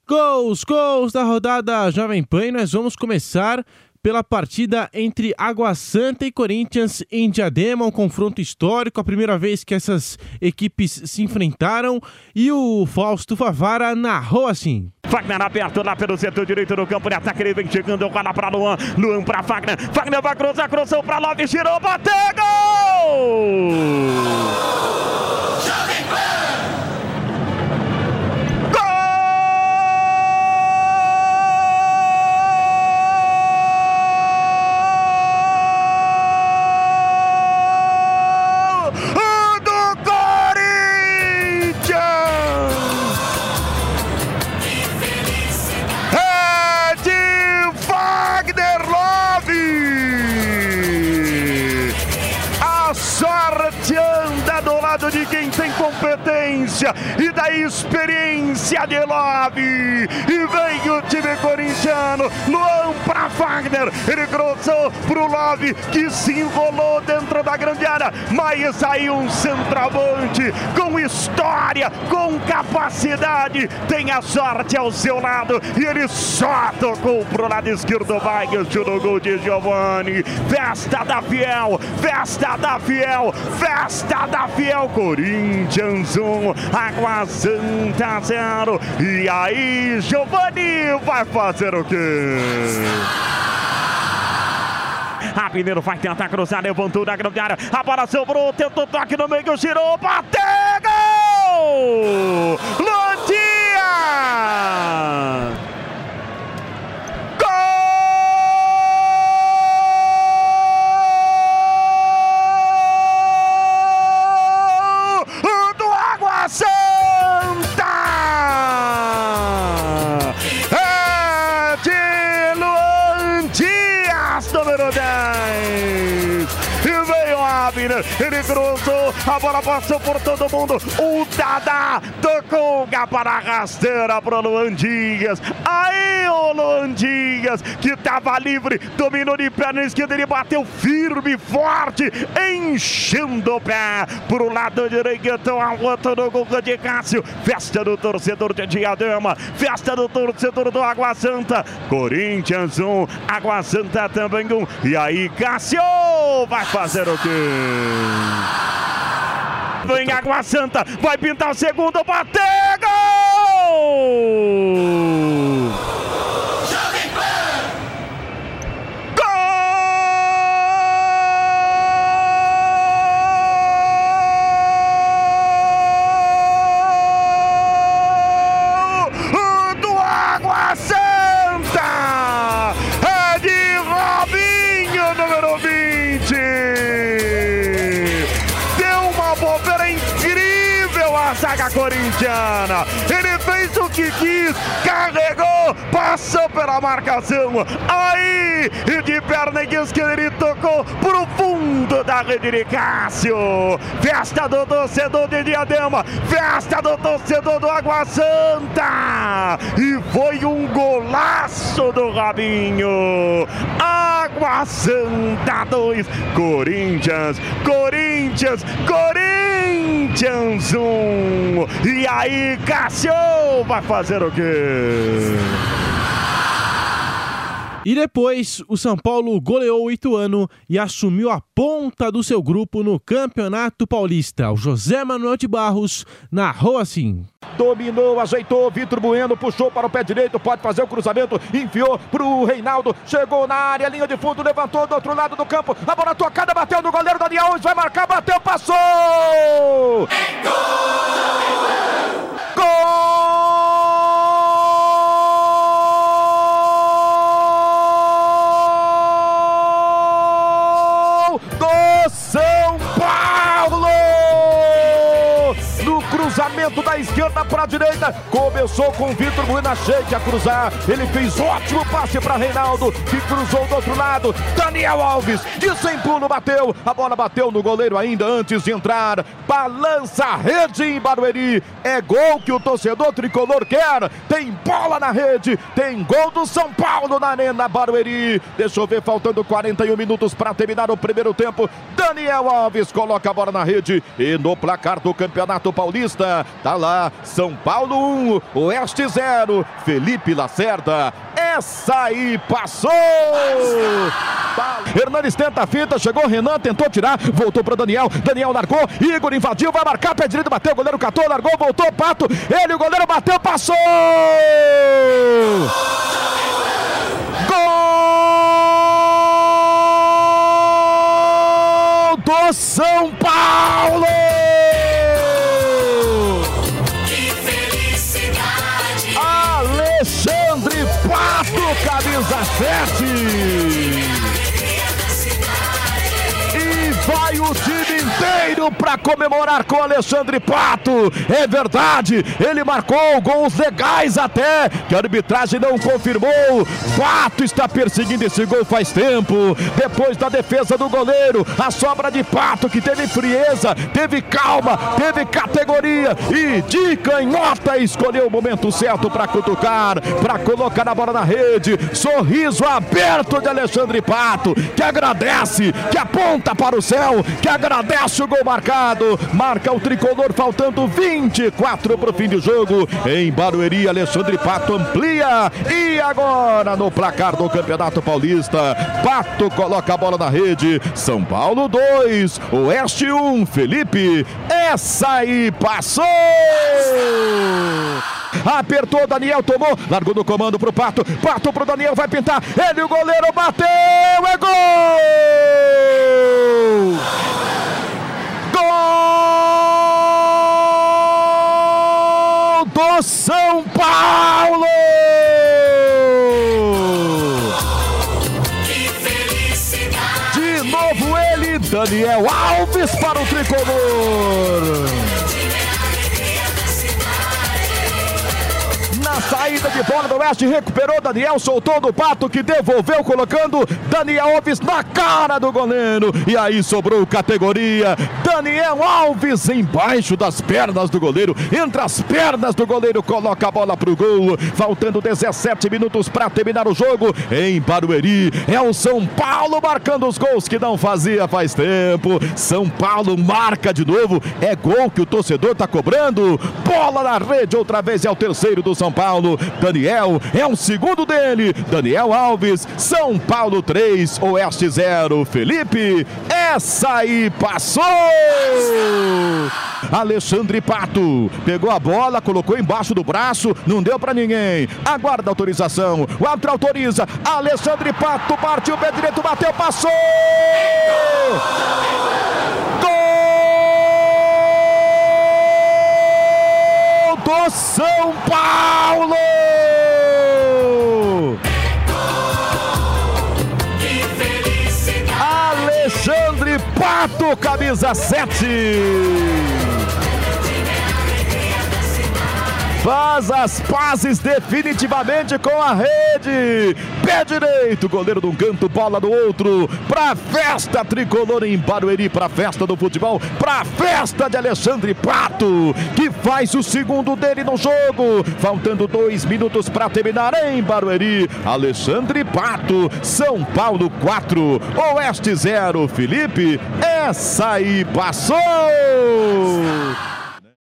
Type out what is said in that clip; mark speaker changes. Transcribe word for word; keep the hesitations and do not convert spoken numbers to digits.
Speaker 1: Gols, gols da rodada Jovem Pan e nós vamos começar pela partida entre Água Santa e Corinthians em Diadema, um confronto histórico, a primeira vez que essas equipes se enfrentaram e o Fausto Favara narrou assim.
Speaker 2: Fagner aberto lá pelo setor direito do campo de ataque, ele vem chegando, agora para Luan, Luan para Fagner, Fagner vai cruzar, cruzou para Love, girou, bateu, gol! Jovem Pan! Anda do lado de quem tem competência e da experiência de Love, e vem o time corintiano, Luan para Fagner, ele cruzou pro Love que se enrolou dentro da grande área, mas aí um centroavante com história, com capacidade, tem a sorte ao seu lado e ele só tocou pro lado esquerdo, vai no gol de Giovani. Festa da Fiel, festa da Fiel, festa da Fiel. Corinthians um, Água Santa zero. E aí, Giovani vai fazer o quê? A Mineiro vai tentar cruzar, levantou na grande área, a bola sobrou, tentou toque no meio, girou, bateu, gol! Londia! Número dez, e veio Abner, ele cruzou, a bola passou por todo mundo, o Dadá tocou para a rasteira pro Luan Dias, aí o Luan Dias, que estava livre, dominou de perna esquerda, ele bateu firme, forte, enchendo o pé pro lado direito, a outra do gol de Cássio. Festa do torcedor de Diadema, festa do torcedor do Água Santa. Corinthians um, Água Santa também um. E aí Cássio vai fazer o quê? Vem Água Santa, vai pintar o segundo, bateu, gol! Jovem Pan! Gol do Água Santa! É de Robinho, número vinte! Bobeira incrível a zaga corintiana, ele fez o que quis, carregou, passou pela marcação, aí e de perna esquerda ele tocou pro fundo da rede de Cássio. Festa do torcedor de Diadema, festa do torcedor do Água Santa, e foi um golaço do Robinho. Água Santa dois, Corinthians, Corinthians, Corinthians um. E aí, Cássio vai fazer o quê?
Speaker 1: E depois, o São Paulo goleou o Ituano e assumiu a ponta do seu grupo no Campeonato Paulista. O José Manuel de Barros narrou assim.
Speaker 3: Dominou, ajeitou, Vitor Bueno puxou para o pé direito, pode fazer o cruzamento, enfiou pro Reinaldo, chegou na área, linha de fundo, levantou do outro lado do campo, a bola tocada, bateu no goleiro, Daniel Alves vai marcar, bateu, passou! É gol! Gol! São Paulo! No cruzamento da esquerda para a direita, começou com o Vitor Bueno, cheio a cruzar, ele fez ótimo passe para Reinaldo, que cruzou do outro lado, Daniel Alves, de sem pulo bateu, a bola bateu no goleiro ainda antes de entrar, balança a rede em Barueri, é gol que o torcedor tricolor quer, tem bola na rede, tem gol do São Paulo na Arena Barueri. Deixa eu ver, faltando quarenta e um minutos para terminar o primeiro tempo, Daniel Alves coloca a bola na rede e no placar do Campeonato Paulista, Tá lá, São Paulo um, Oeste zero, Felipe Lacerda. Essa aí passou! Hernanes tenta a fita, chegou Renan, tentou tirar, voltou para Daniel, Daniel largou, Igor invadiu, vai marcar, pé direito, bateu, o goleiro catou, largou, voltou, Pato, ele, o goleiro bateu, passou! Gol do São Paulo!
Speaker 4: Que felicidade!
Speaker 3: Alexandre Pato, camisa sete! E vai o time inteiro para comemorar com Alexandre Pato. É verdade, ele marcou gols legais até, que a arbitragem não confirmou. Pato está perseguindo esse gol faz tempo. Depois da defesa do goleiro, a sobra de Pato, que teve frieza, teve calma, teve categoria e de canhota escolheu o momento certo para cutucar, para colocar a bola na rede. Sorriso aberto de Alexandre Pato, que agradece, que aponta para o céu, que agradece o gol marcado. Marca o tricolor faltando vinte e quatro para o fim do jogo. Em Barueri, Alexandre Pato amplia. E agora no placar do Campeonato Paulista, Pato coloca a bola na rede. São Paulo dois, Oeste um, Felipe. Essa aí passou! Apertou, Daniel tomou, largou no comando pro Pato, Pato pro Daniel, vai pintar, ele, o goleiro bateu, é gol! Gol do São Paulo!
Speaker 4: Que felicidade!
Speaker 3: De novo ele, Daniel Alves para o tricolor! Na saída de bola do Oeste, recuperou Daniel, soltou do Pato, que devolveu, colocando Daniel Alves na cara do goleiro. E aí sobrou categoria. Daniel Alves embaixo das pernas do goleiro, entre as pernas do goleiro, coloca a bola pro gol. Faltando dezessete minutos para terminar o jogo. Em Barueri, é o São Paulo marcando os gols que não fazia faz tempo. São Paulo marca de novo. É gol que o torcedor tá cobrando. Bola na rede outra vez, é o terceiro do São Paulo. Daniel é o segundo dele. Daniel Alves. São Paulo três, Oeste zero. Felipe, essa aí passou! Alexandre Pato pegou a bola, colocou embaixo do braço, não deu pra ninguém. Aguarda a autorização. O árbitro autoriza. Alexandre Pato partiu, pé direito, bateu, passou! Gol do São Paulo!
Speaker 4: Que felicidade!
Speaker 3: Alexandre Pato, camisa sete. Faz as pazes definitivamente com a rede. Pé direito, goleiro de um canto, bola do outro. Pra festa tricolor em Barueri, pra festa do futebol, pra festa de Alexandre Pato, que faz o segundo dele no jogo. Faltando dois minutos para terminar em Barueri. Alexandre Pato, São Paulo quatro, Oeste zero. Felipe, essa aí passou!